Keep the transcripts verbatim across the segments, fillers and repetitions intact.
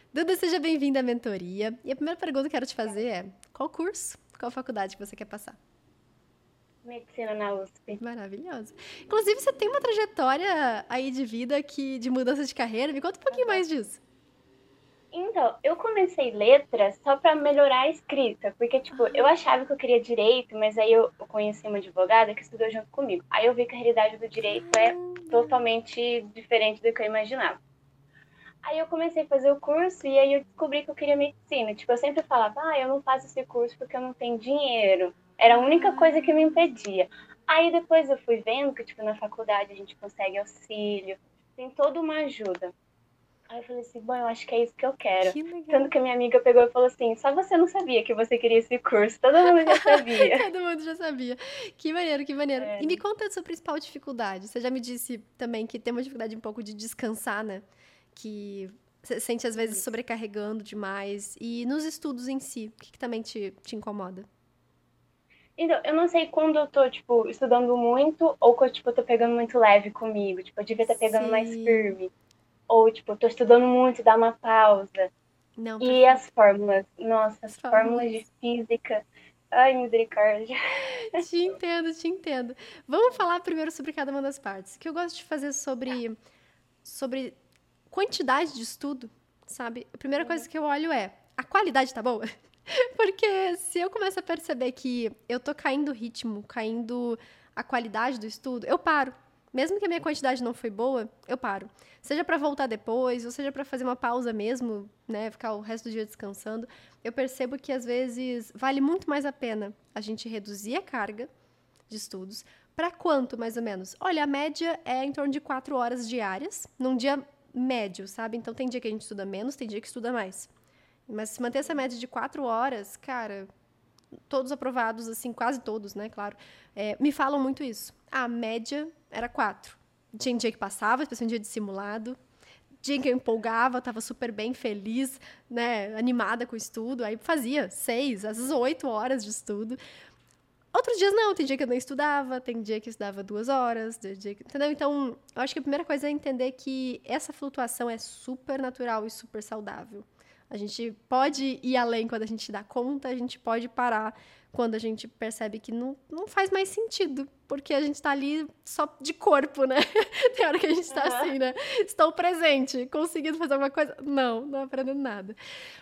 Duda, seja bem-vinda à mentoria. E a primeira pergunta que eu quero te fazer é: qual curso, qual faculdade que você quer passar? Medicina na U S P. Maravilhoso. Inclusive, você tem uma trajetória aí de vida que de mudança de carreira. Me conta um pouquinho Aham. mais disso. Então, eu comecei letras só para melhorar a escrita, porque, tipo, eu achava que eu queria direito, mas aí eu, eu conheci uma advogada que estudou junto comigo. Aí eu vi que a realidade do direito é totalmente diferente do que eu imaginava. Aí eu comecei a fazer o curso e aí eu descobri que eu queria medicina. Tipo, eu sempre falava, ah, eu não faço esse curso porque eu não tenho dinheiro. Era a única coisa que me impedia. Aí depois eu fui vendo que, tipo, na faculdade a gente consegue auxílio, tem toda uma ajuda. Aí eu falei assim, bom, eu acho que é isso que eu quero. Que Tanto legal. que a minha amiga pegou e falou assim, só você não sabia que você queria esse curso, todo mundo já sabia. Todo mundo já sabia. Que maneiro, que maneiro. E me É, conta a sua principal dificuldade. Você já me disse também que tem uma dificuldade um pouco de descansar, né? Que você sente às vezes isso. sobrecarregando demais. E nos estudos em si, o que, que também te, te incomoda? Então, eu não sei quando eu tô, tipo, estudando muito ou quando, tipo, eu tô pegando muito leve comigo. Tipo, eu devia estar pegando mais Sim. firme. Ou, tipo, eu tô estudando muito, dá uma pausa. Não, E as perfeito. fórmulas? Nossa, As as fórmulas de fórmulas. física. Ai, misericórdia. Te entendo, te entendo. Vamos falar primeiro sobre cada uma das partes. O que eu gosto de fazer sobre, sobre quantidade de estudo, sabe? A primeira coisa Uhum. que eu olho é: a qualidade tá boa? Porque se eu começo a perceber que eu tô caindo o ritmo, caindo a qualidade do estudo, eu paro. Mesmo que a minha quantidade não foi boa, eu paro. Seja para voltar depois, ou seja para fazer uma pausa mesmo, né, ficar o resto do dia descansando, eu percebo que às vezes vale muito mais a pena a gente reduzir a carga de estudos. Para quanto, mais ou menos? Olha, a média é em torno de quatro horas diárias, num dia médio, sabe? Então tem dia que a gente estuda menos, tem dia que estuda mais. Mas se manter essa média de quatro horas, cara, todos aprovados, assim, quase todos, né, claro, é, me falam muito isso. A média era quatro. Tinha dia que passava, especialmente dia de simulado. Dia que eu empolgava, tava super bem, feliz, né, animada com o estudo. Aí fazia seis, às vezes oito horas de estudo. Outros dias não, tem dia que eu não estudava, tem dia que eu estudava duas horas, tem dia que, entendeu? Então, eu acho que a primeira coisa é entender que essa flutuação é super natural e super saudável. A gente pode ir além quando a gente dá conta, a gente pode parar quando a gente percebe que não, não faz mais sentido, porque a gente tá ali só de corpo, né? Tem hora que a gente tá Aham. assim, né? Estou presente, conseguindo fazer alguma coisa. Não, não aprendendo nada.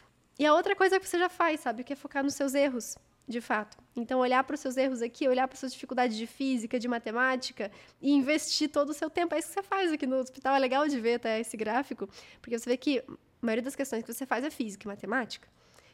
E a outra coisa que você já faz, sabe? Que é focar nos seus erros, de fato. Então, olhar para os seus erros aqui, olhar para suas dificuldades de física, de matemática e investir todo o seu tempo. É isso que você faz aqui no hospital. É legal de ver até esse gráfico, porque você vê que a maioria das questões que você faz é física e matemática.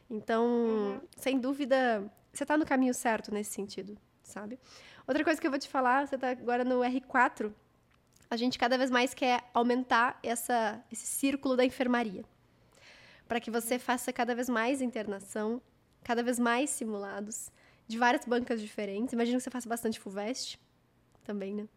Então, Uhum. sem dúvida, você está no caminho certo nesse sentido, sabe? Outra coisa que eu vou te falar, você está agora no R quatro, a gente cada vez mais quer aumentar essa, esse círculo da enfermaria para que você faça cada vez mais internação, cada vez mais simulados, de várias bancas diferentes. Imagino que você faça bastante FUVEST também, né?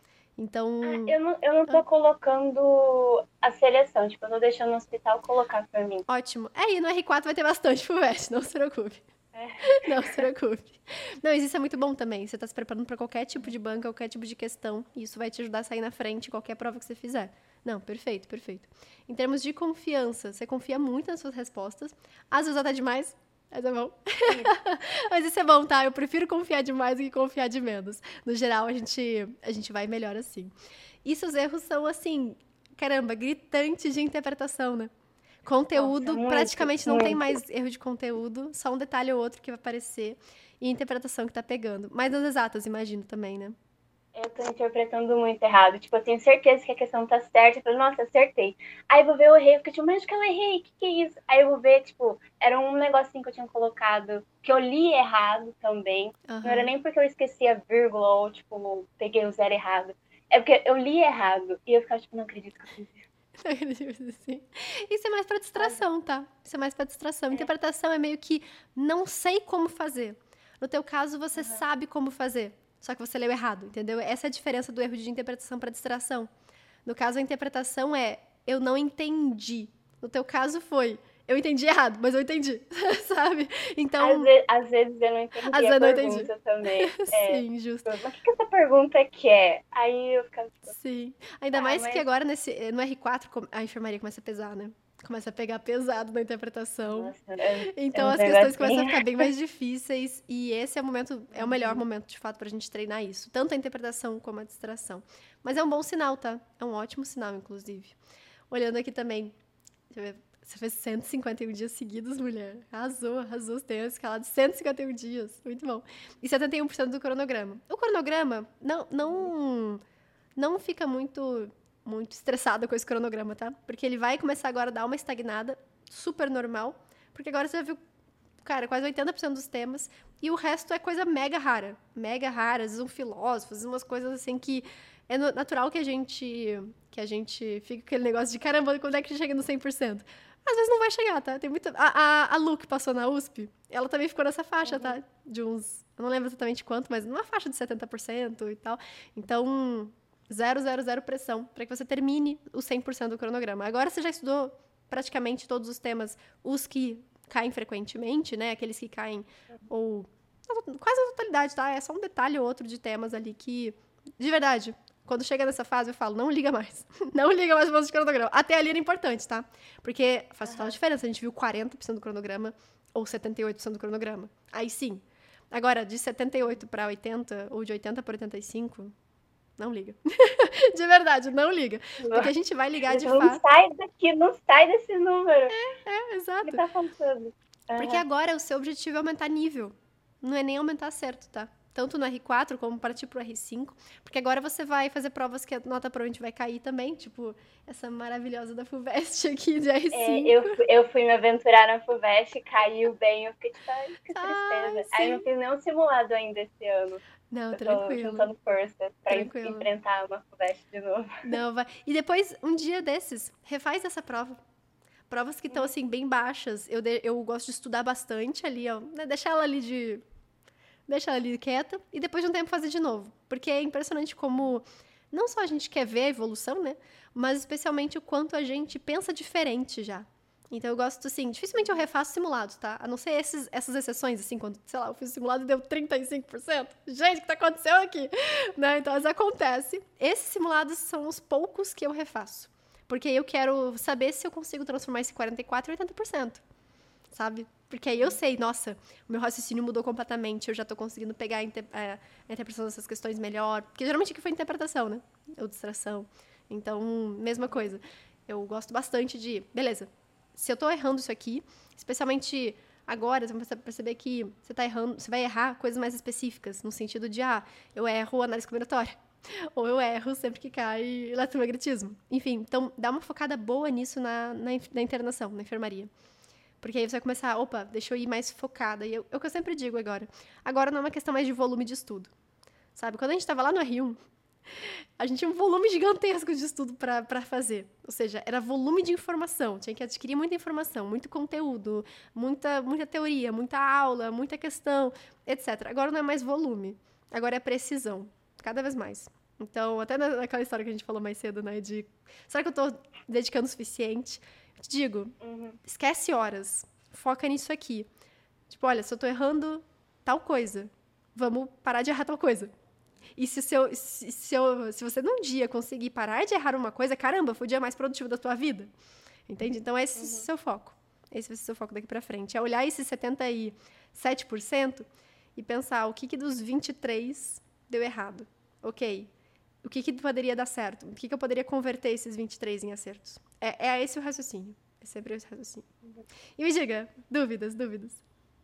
Ah, Então, eu não, eu não ah, tô colocando a seleção, tipo, eu tô deixando o hospital colocar pra mim. ótimo. É, e no R quatro vai ter bastante FUVEST, não se preocupe. É. Não se preocupe. Não, mas isso é muito bom também. Você está se preparando para qualquer tipo de banca, qualquer tipo de questão, e isso vai te ajudar a sair na frente em qualquer prova que você fizer. Não, perfeito, perfeito. Em termos de confiança, você confia muito nas suas respostas. Às vezes até demais, mas é bom. Isso. Mas isso é bom, tá? Eu prefiro confiar demais do que confiar de menos. No geral, a gente, a gente vai melhor assim. E seus erros são, assim, caramba, gritantes de interpretação, né? Nossa, Conteúdo, muito, praticamente não tem muito. mais erro de conteúdo, só um detalhe ou outro que vai aparecer e interpretação que tá pegando. Mas nas exatas, imagino também, né? Eu tô interpretando muito errado. Tipo, eu tenho certeza que a questão tá certa. Eu falo, nossa, acertei. Aí eu vou ver, eu errei. Eu fico tipo, mas acho que eu errei. O que que é isso? Aí eu vou ver, tipo, era um negocinho que eu tinha colocado, que eu li errado também. Não era Aham. nem porque eu esqueci a vírgula ou, tipo, peguei o zero errado. É porque eu li errado. E eu ficava, tipo, não acredito que eu fiz isso. Assim. Isso é mais pra Sabe? distração, tá? Isso é mais pra distração. É. Interpretação é meio que não sei como fazer. No teu caso, você Uhum. sabe como fazer, só que você leu errado, entendeu? Essa é a diferença do erro de interpretação para distração. No caso, a interpretação é eu não entendi. No teu caso foi eu entendi errado, mas eu entendi, sabe? Às Então, vezes, às vezes eu não às entendi vezes a eu não entendi. pergunta também. É, Sim, justo. tipo, mas o que, que essa pergunta quer? Aí eu ficava, tipo, Sim. Ainda tá, mais que mas agora nesse, no R quatro a enfermaria começa a pesar, né? começa a pegar pesado na interpretação. Nossa, é, Então é as um questões negocinho. começam a ficar bem mais difíceis e esse é o momento, é o melhor Uhum. momento de fato pra gente treinar isso, tanto a interpretação como a distração. Mas é um bom sinal, tá? É um ótimo sinal, inclusive. Olhando aqui também, deixa eu ver, você fez cento e cinquenta e um dias seguidos, mulher. Arrasou, arrasou. Você tem uma escala de cento e cinquenta e um dias. Muito bom. E setenta e um por cento do cronograma. O cronograma não, não, não fica muito, muito estressado com esse cronograma, tá? Porque ele vai começar agora a dar uma estagnada, super normal. Porque agora você já viu, cara, quase oitenta por cento dos temas. E o resto é coisa mega rara. Mega rara. Às vezes um filósofo, às vezes umas coisas assim que é natural que a gente, que a gente fique com aquele negócio de caramba, quando é que chega no cem por cento? Às vezes não vai chegar, tá? Tem muita... A, a, a Lu, que passou na U S P, ela também ficou nessa faixa, tá? De uns... Eu não lembro exatamente quanto, mas numa faixa de setenta por cento e tal. Então, zero, zero, zero pressão para que você termine o cem por cento do cronograma. Agora você já estudou praticamente todos os temas, os que caem frequentemente, né? Aqueles que caem, ou... quase a totalidade, tá? É só um detalhe ou outro de temas ali que... De verdade... Quando chega nessa fase, eu falo, não liga mais. Não liga mais para o cronograma. Até ali era importante, tá? Porque faz total diferença. A gente viu quarenta por cento do cronograma ou setenta e oito por cento do cronograma. Aí sim. Agora, de setenta e oito para oitenta ou de oitenta para oitenta e cinco, não liga. De verdade, não liga. Porque a gente vai ligar de não fato. Não sai daqui, não sai desse número. É, é, exato. O que tá faltando? Uhum. Porque agora o seu objetivo é aumentar nível. Não é nem aumentar acerto, tá? Tanto no R quatro como partir pro R cinco, porque agora você vai fazer provas que a nota provavelmente vai cair também, tipo essa maravilhosa da FUVEST aqui de R cinco. É, eu, fui, eu fui me aventurar na FUVEST, caiu bem, eu fiquei tipo, ai, que tristeza. Ai, Aí não fiz nenhum simulado ainda esse ano. Não, eu tranquilo. Tô juntando forças pra tranquilo. enfrentar uma FUVEST de novo. Não, vai. E depois, um dia desses, refaz essa prova. Provas que estão, assim, bem baixas. Eu, de, eu gosto de estudar bastante ali, ó, né? Deixar ela ali de... Deixa ela ali quieta e depois de um tempo fazer de novo. Porque é impressionante como não só a gente quer ver a evolução, né? Mas especialmente o quanto a gente pensa diferente já. Então eu gosto, assim, dificilmente eu refaço simulados, tá? A não ser esses, essas exceções, assim, quando, sei lá, eu fiz o simulado e deu trinta e cinco por cento. Gente, o que tá acontecendo aqui? Né? Então, isso acontece. Esses simulados são os poucos que eu refaço. Porque eu quero saber se eu consigo transformar esse quarenta e quatro em oitenta por cento. Sabe? Porque aí eu sei, nossa, o meu raciocínio mudou completamente, eu já tô conseguindo pegar a, inter- a interpretação dessas questões melhor. Porque geralmente aqui foi interpretação, né? Ou distração. Então, mesma coisa. Eu gosto bastante de, beleza, se eu tô errando isso aqui, especialmente agora, você vai perceber que você tá errando, você vai errar coisas mais específicas, no sentido de, ah, eu erro análise combinatória. Ou eu erro sempre que cai eletromagnetismo. Enfim, então dá uma focada boa nisso na, na, na internação, na enfermaria. Porque aí você vai começar, opa, deixa eu ir mais focada. E eu, é o que eu sempre digo agora. Agora não é uma questão mais de volume de estudo. Sabe? Quando a gente estava lá no R um, a gente tinha um volume gigantesco de estudo para fazer. Ou seja, era volume de informação. Tinha que adquirir muita informação, muito conteúdo, muita, muita teoria, muita aula, muita questão, etcétera. Agora não é mais volume. Agora é precisão. Cada vez mais. Então, até naquela história que a gente falou mais cedo, né? De, será que eu estou dedicando o suficiente? Eu te digo, uhum. Esquece horas. Foca nisso aqui. Tipo, olha, se eu tô errando tal coisa, vamos parar de errar tal coisa. E se, seu, se, se, eu, se você num dia conseguir parar de errar uma coisa, caramba, foi o dia mais produtivo da tua vida. Entende? Então, esse uhum. é o seu foco. Esse vai ser o seu foco daqui pra frente. É olhar esses setenta e sete por cento e pensar o que, que dos vinte e três deu errado. Ok. O que, que poderia dar certo? O que, que eu poderia converter esses vinte e três em acertos? É, é esse o raciocínio. É sempre esse o raciocínio. Uhum. E me diga, dúvidas, dúvidas.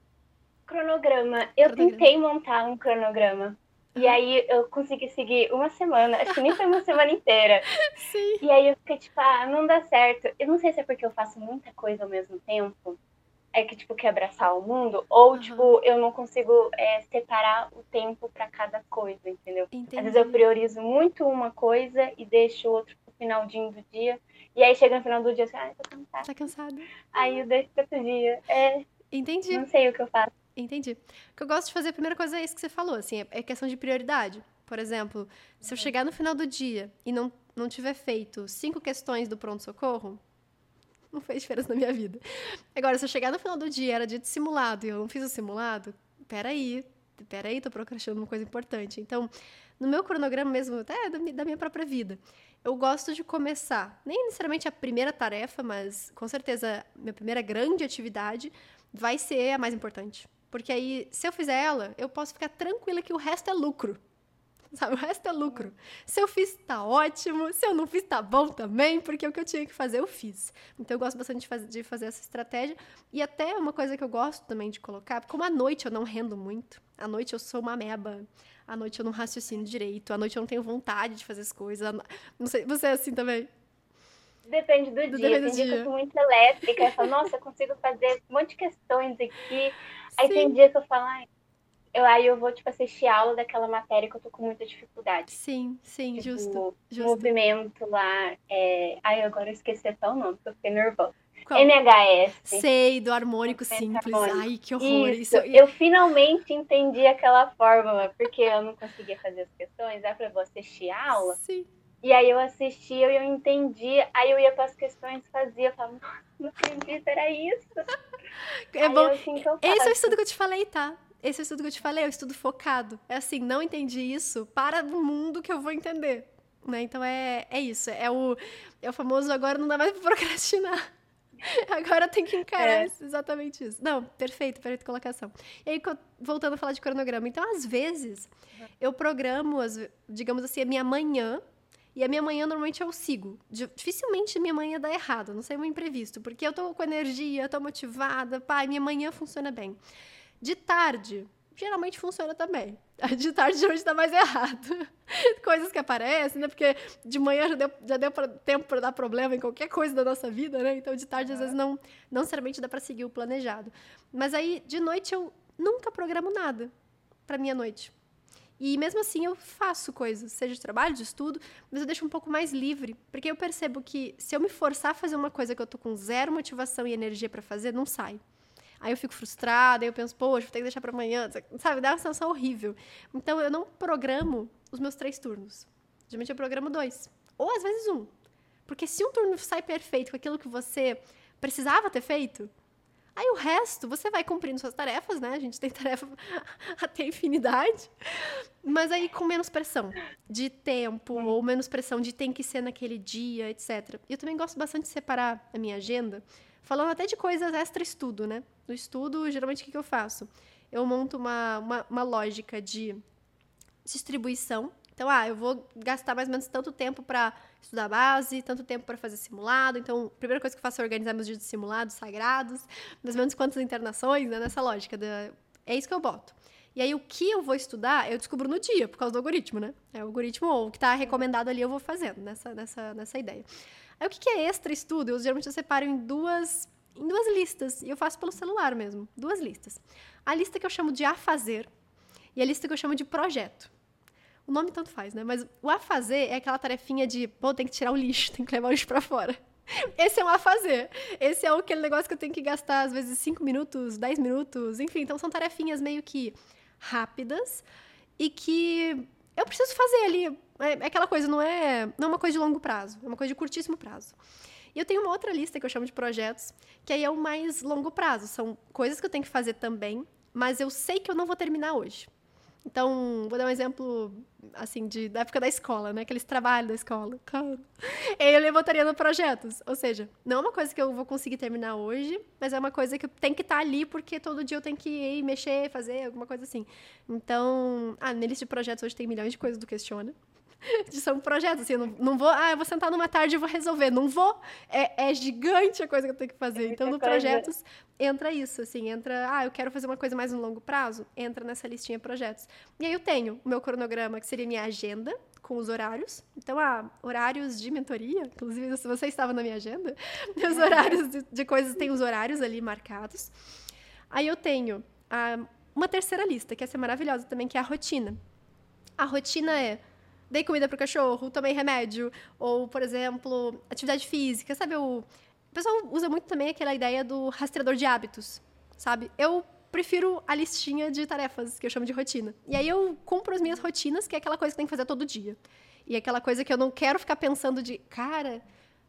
Cronograma. Eu cronograma. tentei montar um cronograma. Ah. E aí eu consegui seguir uma semana. Acho que nem foi uma semana inteira. Sim. E aí eu fiquei tipo, ah, não dá certo. Eu não sei se é porque eu faço muita coisa ao mesmo tempo. É que, tipo, quer abraçar o mundo. Ou, uhum. tipo, eu não consigo é, separar o tempo pra cada coisa, entendeu? Entendi. Às vezes eu priorizo muito uma coisa e deixo o outro pro finalzinho do dia. E aí chega no final do dia, assim, ah, tô cansada. Tá cansada. Aí eu deixo pro outro dia. É, Entendi. Não sei o que eu faço. Entendi. O que eu gosto de fazer, a primeira coisa é isso que você falou, assim, é questão de prioridade. Por exemplo, se eu chegar no final do dia e não, não tiver feito cinco questões do pronto-socorro, não fez diferença na minha vida. Agora, se eu chegar no final do dia, era dia de simulado, e eu não fiz o simulado, peraí, peraí, tô procrastinando uma coisa importante. Então, no meu cronograma mesmo, até da mi- da minha própria vida, eu gosto de começar, nem necessariamente a primeira tarefa, mas com certeza minha primeira grande atividade vai ser a mais importante. Porque aí, se eu fizer ela, eu posso ficar tranquila que o resto é lucro. Sabe, o resto é lucro. Se eu fiz, tá ótimo. Se eu não fiz, tá bom também, porque o que eu tinha que fazer, eu fiz. Então, eu gosto bastante de, faz, de fazer essa estratégia. E até uma coisa que eu gosto também de colocar, como à noite eu não rendo muito, à noite eu sou uma ameba, à noite eu não raciocino direito, à noite eu não tenho vontade de fazer as coisas. Não sei, você é assim também? Depende do Do dia. depende Tem do dia que eu dia. sou muito elétrica, eu falo, nossa, eu consigo fazer um monte de questões aqui. Aí tem Sim, dia que eu falo, ai, eu, aí eu vou, tipo, assistir aula daquela matéria que eu tô com muita dificuldade. sim, sim, justo, Tipo, justo. movimento lá. É... Ai, agora eu esqueci até o nome, porque eu fiquei nervosa. Qual? M H S, Sei, do harmônico movimento simples. harmônico. Ai, que horror. Isso, Isso, eu- eu finalmente entendi aquela fórmula, porque eu não conseguia fazer as questões. Aí eu falei, vou assistir a aula. sim. E aí eu assistia e eu entendia, aí eu ia para as questões, fazia, eu falava, nossa, não acredito, era isso. É Aí bom. é assim que eu Esse é o faço. estudo que eu te falei, tá? Esse é o estudo que eu te falei, é o estudo focado. É assim, não entendi isso, para do mundo que eu vou entender. Né? Então é, é isso. É o, é o famoso agora não dá mais pra procrastinar. Agora tem que encarar É. isso, exatamente isso. Não, perfeito, perfeita colocação. E aí, co- voltando a falar de cronograma. Então, às vezes, eu programo, as ve- digamos assim, a minha manhã. E a minha manhã, normalmente, eu sigo. Di- Dificilmente minha manhã dá errado, não sei um imprevisto. Porque eu tô com energia, tô motivada, pai, minha manhã funciona bem. De tarde, geralmente funciona também. De tarde, geralmente dá mais errado. Coisas que aparecem, né? Porque de manhã já deu, já deu pra, tempo para dar problema em qualquer coisa da nossa vida, né? Então, de tarde, às vezes, não, não necessariamente dá para seguir o planejado. Mas aí, de noite, eu nunca programo nada para minha noite. E mesmo assim eu faço coisas, seja de trabalho, de estudo, mas eu deixo um pouco mais livre, porque eu percebo que se eu me forçar a fazer uma coisa que eu tô com zero motivação e energia para fazer, não sai. Aí eu fico frustrada, aí eu penso, poxa, vou ter que deixar para amanhã, sabe? Dá uma sensação horrível. Então eu não programo os meus três turnos. Geralmente eu programo dois, ou às vezes um. Porque se um turno sai perfeito com aquilo que você precisava ter feito, aí o resto, você vai cumprindo suas tarefas, né? A gente tem tarefa até infinidade. Mas aí com menos pressão de tempo, ou menos pressão de tem que ser naquele dia, etcétera. E eu também gosto bastante de separar a minha agenda, falando até de coisas extra-estudo, né? No estudo, geralmente, o que, que eu faço? Eu monto uma, uma, uma lógica de distribuição. Então, ah, eu vou gastar mais ou menos tanto tempo para estudar base, tanto tempo para fazer simulado. Então, a primeira coisa que eu faço é organizar meus dias de simulados sagrados, mais ou menos quantas internações, né, nessa lógica. Da... É isso que eu boto. E aí, o que eu vou estudar, eu descubro no dia, por causa do algoritmo, né? É o algoritmo ou o que está recomendado ali, eu vou fazendo, nessa, nessa, nessa ideia. Aí, o que é extra estudo? Eu geralmente eu separo em duas, em duas listas, e eu faço pelo celular mesmo, duas listas. A lista que eu chamo de a fazer e a lista que eu chamo de projeto. O nome tanto faz, né? Mas o a fazer é aquela tarefinha de, pô, tem que tirar o lixo, tem que levar o lixo pra fora. Esse é um a fazer. Esse é aquele negócio que eu tenho que gastar, às vezes, cinco minutos, dez minutos, enfim. Então, são tarefinhas meio que rápidas e que eu preciso fazer ali. É aquela coisa, não é, não é uma coisa de longo prazo, é uma coisa de curtíssimo prazo. E eu tenho uma outra lista que eu chamo de projetos, que aí é o mais longo prazo. São coisas que eu tenho que fazer também, mas eu sei que eu não vou terminar hoje. Então, vou dar um exemplo, assim, de, da época da escola, né? Aqueles trabalhos da escola. Cara. Eu levantaria no projetos. Ou seja, não é uma coisa que eu vou conseguir terminar hoje, mas é uma coisa que tem que estar ali, porque todo dia eu tenho que ir mexer, fazer, alguma coisa assim. Então, ah, minha lista de projetos hoje tem milhões de coisas do Questiona. São projetos, assim, eu não, não vou, ah, eu vou sentar numa tarde e vou resolver. Não vou. É, é gigante a coisa que eu tenho que fazer. É Então, no muita coisa. projetos, entra isso, assim, entra, ah, eu quero fazer uma coisa mais no longo prazo, entra nessa listinha projetos. E aí eu tenho o meu cronograma, que seria minha agenda, com os horários. Então, ah, horários de mentoria, inclusive, se você estava na minha agenda, os horários de, de coisas, tem os horários ali marcados. Aí eu tenho ah, uma terceira lista, que essa é maravilhosa também, que é a rotina. A rotina é dei comida pro cachorro, tomei remédio, ou, por exemplo, atividade física, sabe? O, o pessoal usa muito também aquela ideia do rastreador de hábitos, sabe? Eu prefiro a listinha de tarefas, que eu chamo de rotina. E aí eu cumpro as minhas rotinas, que é aquela coisa que tem que fazer todo dia. E aquela coisa que eu não quero ficar pensando de, cara,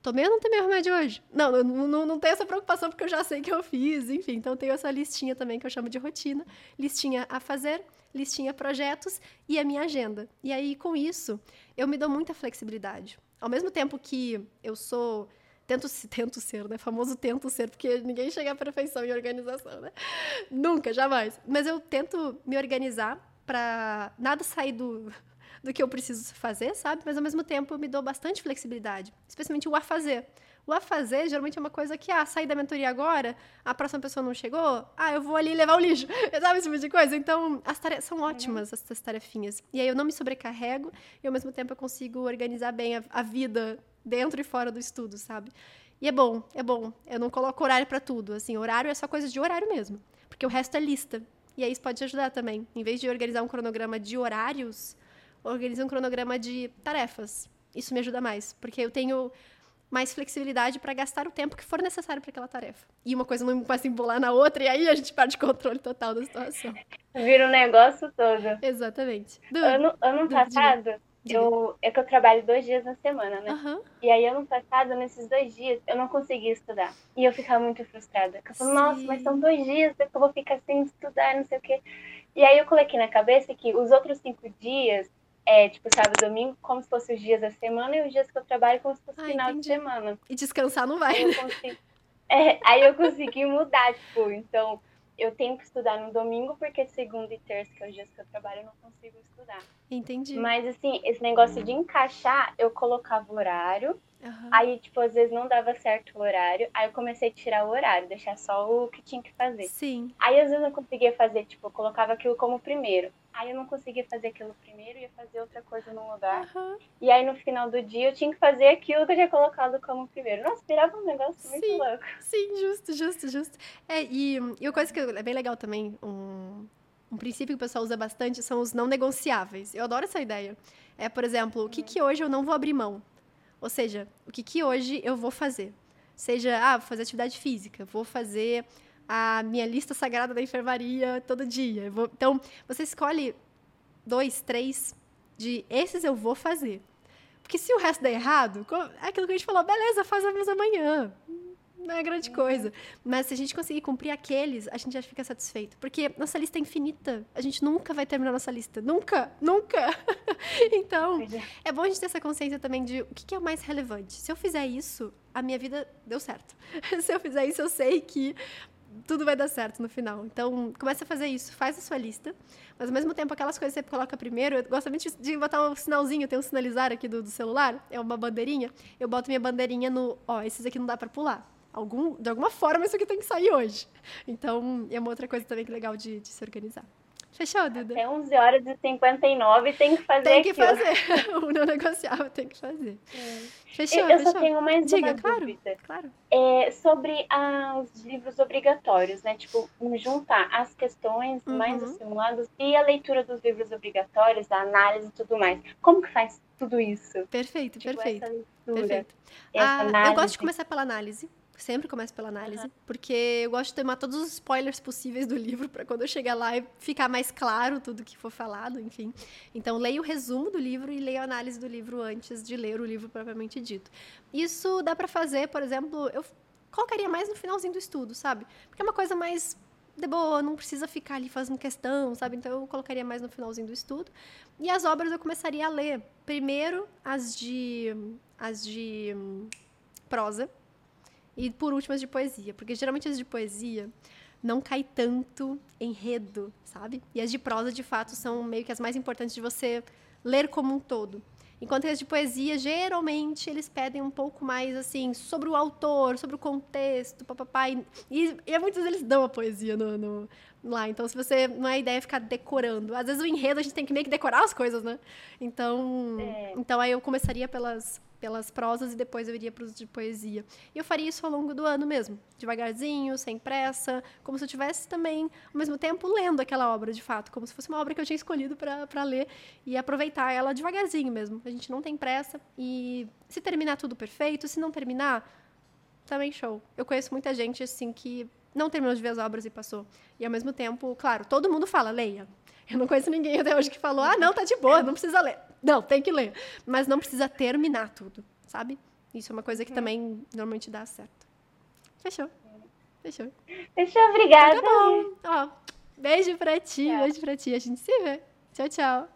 tomei ou não tomei o remédio hoje? Não, não, não, não tenho essa preocupação porque eu já sei que eu fiz, enfim. Então, tenho essa listinha também que eu chamo de rotina. Listinha a fazer, listinha projetos e a minha agenda. E aí, com isso, eu me dou muita flexibilidade. Ao mesmo tempo que eu sou... Tento, tento ser, né? Famoso tento ser, porque ninguém chega à perfeição em organização, né? Nunca, jamais. Mas eu tento me organizar pra nada sair do, do que eu preciso fazer, sabe? Mas, ao mesmo tempo, eu me dou bastante flexibilidade. Especialmente o a fazer. O a fazer, geralmente, é uma coisa que, ah, saí da mentoria agora, a próxima pessoa não chegou, ah, eu vou ali levar o lixo. Sabe esse tipo de coisa? Então, as tarefas são ótimas, uhum. essas tarefinhas. E aí, eu não me sobrecarrego e, ao mesmo tempo, eu consigo organizar bem a, a vida dentro e fora do estudo, sabe? E é bom, é bom. Eu não coloco horário pra tudo. Assim, horário é só coisa de horário mesmo. Porque o resto é lista. E aí isso pode te ajudar também. Em vez de organizar um cronograma de horários, organiza um cronograma de tarefas. Isso me ajuda mais. Porque eu tenho mais flexibilidade pra gastar o tempo que for necessário pra aquela tarefa. E uma coisa não me faz embolar na outra, e aí a gente perde controle total da situação. Vira o negócio todo. Exatamente. Du, ano ano Du, passado... diga. Eu, é que eu trabalho dois dias na semana, né? Uhum. E aí, ano passado, nesses dois dias, eu não conseguia estudar. E eu ficava muito frustrada. Eu falei, nossa, mas são dois dias que eu vou ficar sem estudar, não sei o quê. E aí, eu coloquei na cabeça que os outros cinco dias, é, tipo, sábado e domingo, como se fossem os dias da semana, e os dias que eu trabalho, como se fosse o final entendi. de semana. E descansar não vai, aí eu consegui, é, aí eu consegui mudar, tipo, então... Eu tenho que estudar no domingo, porque segunda e terça, que é os dias que eu trabalho, eu não consigo estudar. Entendi. Mas, assim, esse negócio de encaixar, eu colocava o horário. Uhum. Aí, tipo, às vezes não dava certo o horário. Aí eu comecei a tirar o horário, deixar só o que tinha que fazer. Sim. Aí, às vezes, eu conseguia fazer, tipo, eu colocava aquilo como primeiro. Aí eu não conseguia fazer aquilo primeiro, ia fazer outra coisa no lugar. Uhum. E aí, no final do dia, eu tinha que fazer aquilo que eu tinha colocado como primeiro. Nossa, virava um negócio sim, muito louco. Sim, justo, justo, justo. É, e, e uma coisa que é bem legal também, um, um princípio que o pessoal usa bastante, são os não negociáveis. Eu adoro essa ideia. É, por exemplo, uhum. o que, que hoje eu não vou abrir mão? Ou seja, o que, que hoje eu vou fazer? Seja, ah, vou fazer atividade física, vou fazer a minha lista sagrada da enfermaria todo dia. Vou... Então, você escolhe dois, três de esses eu vou fazer. Porque se o resto der errado, é aquilo que a gente falou, beleza, fazemos amanhã. Não é grande uhum. coisa. Mas se a gente conseguir cumprir aqueles, a gente já fica satisfeito. Porque nossa lista é infinita. A gente nunca vai terminar nossa lista. Nunca, nunca. Então, é bom a gente ter essa consciência também de o que é o mais relevante. Se eu fizer isso, a minha vida deu certo. Se eu fizer isso, eu sei que tudo vai dar certo no final. Então, começa a fazer isso. Faz a sua lista. Mas, ao mesmo tempo, aquelas coisas que você coloca primeiro... Eu gosto muito de botar um sinalzinho. Tem um sinalizar aqui do, do celular. É uma bandeirinha. Eu boto minha bandeirinha no... Ó, esses aqui não dá pra pular. Algum, de alguma forma, isso aqui tem que sair hoje. Então, é uma outra coisa também que é legal de, de se organizar. Fechou, Duda? Até onze horas e cinquenta e nove tem que fazer Tem que aquilo. fazer. O não negociável tem que fazer. Hum. Fechou, Eu, eu fechou. só tenho mais Diga, uma claro, dúvida. Claro. É, sobre ah, os livros obrigatórios, né? Tipo, juntar as questões, uhum. mais os simulados e a leitura dos livros obrigatórios, a análise e tudo mais. Como que faz tudo isso? Perfeito, tipo, perfeito. Essa leitura, perfeito. Essa ah, análise. Eu gosto de começar pela análise. Sempre começo pela análise, uhum. porque eu gosto de tomar todos os spoilers possíveis do livro para quando eu chegar lá ficar mais claro tudo que for falado, enfim. Então, leio o resumo do livro e leio a análise do livro antes de ler o livro propriamente dito. Isso dá para fazer, por exemplo, eu colocaria mais no finalzinho do estudo, sabe? Porque é uma coisa mais de boa, não precisa ficar ali fazendo questão, sabe? Então, eu colocaria mais no finalzinho do estudo. E as obras eu começaria a ler primeiro as de, as de hum, prosa, e, por último, as de poesia. Porque, geralmente, as de poesia não cai tanto enredo, sabe? E as de prosa, de fato, são meio que as mais importantes de você ler como um todo. Enquanto as de poesia, geralmente, eles pedem um pouco mais, assim, sobre o autor, sobre o contexto, papapá. E, e muitos deles dão a poesia no, no, lá. Então, se você... Não é a ideia ficar decorando. Às vezes, o enredo, a gente tem que meio que decorar as coisas, né? Então, é. então aí eu começaria pelas... pelas prosas e depois eu iria para os de poesia. E eu faria isso ao longo do ano mesmo, devagarzinho, sem pressa, como se eu estivesse também, ao mesmo tempo, lendo aquela obra, de fato, como se fosse uma obra que eu tinha escolhido para ler e aproveitar ela devagarzinho mesmo. A gente não tem pressa e se terminar tudo perfeito, se não terminar, também show. Eu conheço muita gente, assim, que não terminou de ver as obras e passou. E, ao mesmo tempo, claro, todo mundo fala, leia. Eu não conheço ninguém até hoje que falou, ah, não, tá de boa, não precisa ler. Não, tem que ler. Mas não precisa terminar tudo, sabe? Isso é uma coisa que Uhum. também normalmente dá certo. Fechou. Fechou. Fechou, obrigada. Então tá bom. Ó, beijo pra ti, Tchau. beijo pra ti. A gente se vê. Tchau, tchau.